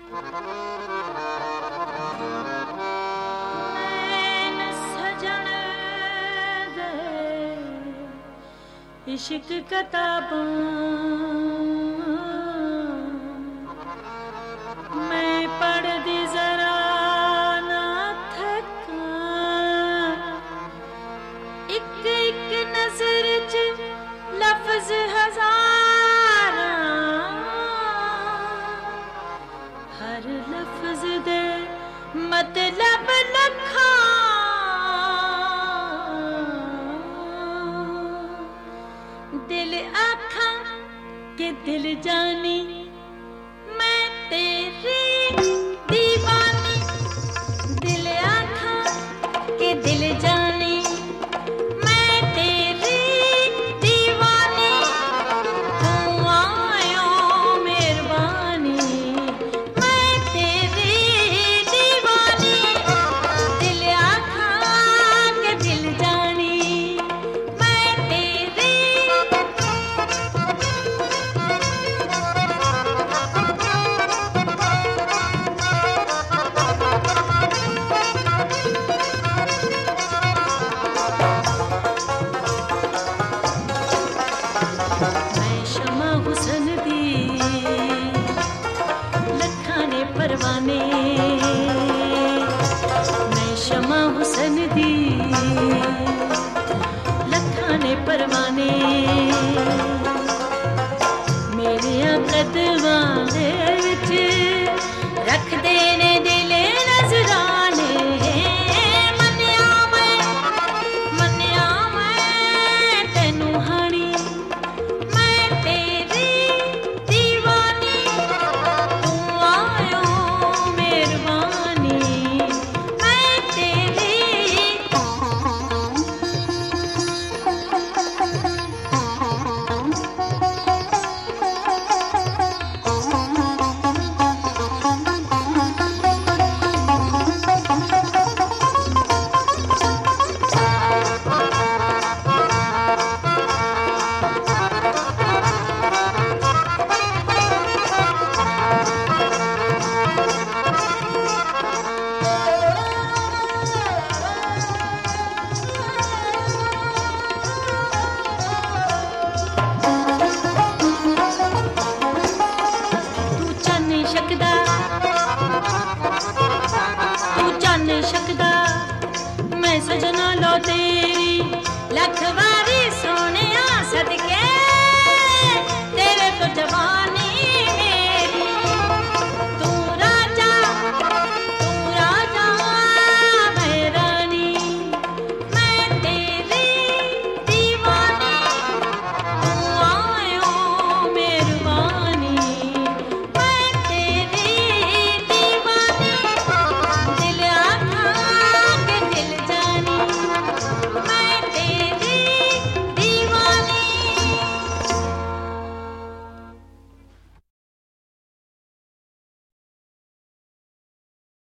इश्क किताबां मैं पढ़दी जरा ना थकां, एक एक नजर च लफ्ज हजारां, हर लफ्ज दे मतलब लखां, दिल आखा के दिल जानी मैं तेरी दीवानी, दिल आखा के दिल जानी मैं तेरी दीवानी, तू आयो मेहरबानी मैं तेरी दीवानी, दिल आखा के दिल जानी मैं तेरी। परवाने मैं शमा हुसन दी, लखां ने परवाने मेरे कदमां दे विच रख दे ने